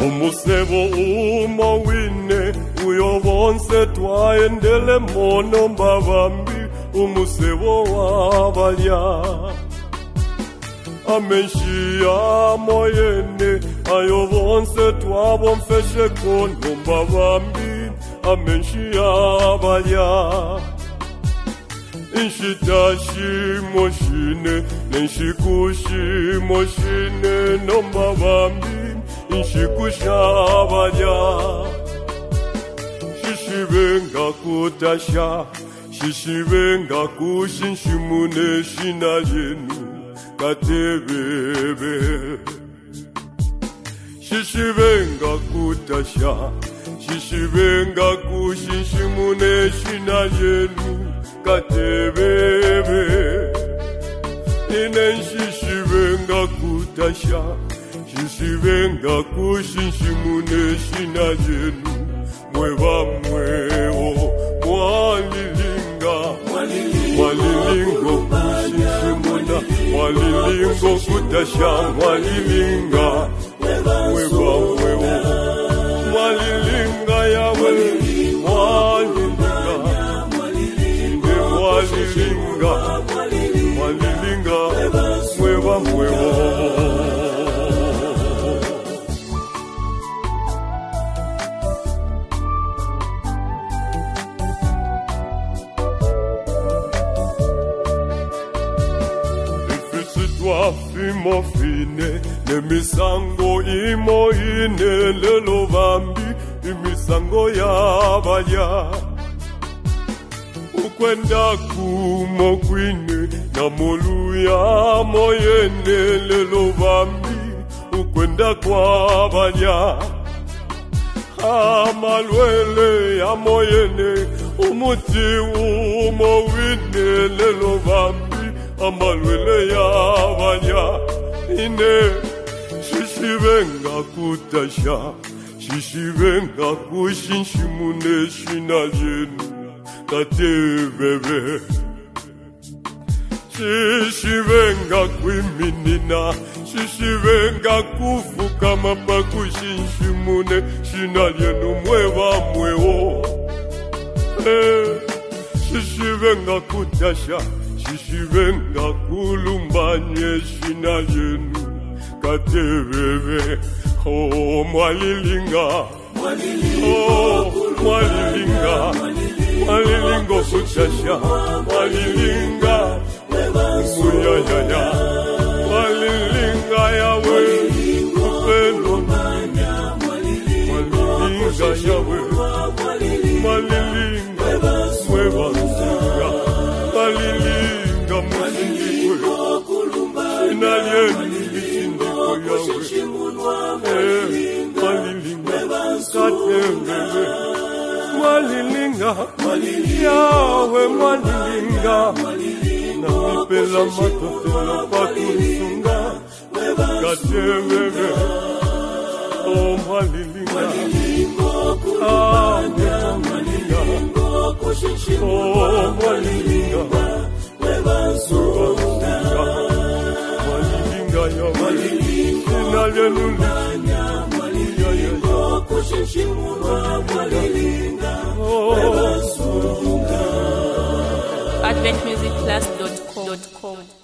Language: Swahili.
Umusebo umawine uyobonse twaendele mono mbabambi umusebo wabalya Amenshia moyene ayobonse twabomfeshe kono mbabambi Amenshia balya Inshitashi moshine Nenshikushi moshine nombabambi Inshikusha balya Shishibenga kutasha Shishibenga kushinshimune shina yenu Katebebe Shishibenga kutasha Shishibenga kushinshimune shina yenu Katebebe Inen shishibenga kutasha Shishibenga kushinshimune shina yenu Mweba mweo mwalilinga Mwalilingo kushinshimuna Mwalilingo kutasha mwalilinga Mweba mweo Mwalilinga yawe Mwalilinga Mwalilinga Mweba mweo Fimo fine nemisango imo ine lelo bambi imisango yabalya ukwenda kumo kwine namoluya moyene lelo bambi ukwenda kwabalya amalwele ya moyene umuti umo wine lelo bambi Amalwele yabalya ine Shishibenga kutasha Shishibenga kushinshimune shina yenu Katebebe Shishibenga kwiminina Shishibenga kufuka mapa kushinshimune shina yenu mweba mweo Shishibenga kutasha Shishibenga kulumbanye shina yenu Katebebe Oh mwalilinga Oh mwalilinga Mwalilingo kutasha Mwalilinga Muyayaya Mwalilinga yawe Upendo Mwalilinga yawe Mwalilinga Mweba nsinga Mwalilinga mwalilinga Inalieni mitindiko yawe Mwalilinga Katebebe Mwalilinga Yawe mwalilinga Namipela matotela pakunsunga Katebebe Oh mwalilinga Mwalilinga Oh mwalilinga Mwalilinga ya mwalilinga AdventMusicClass.com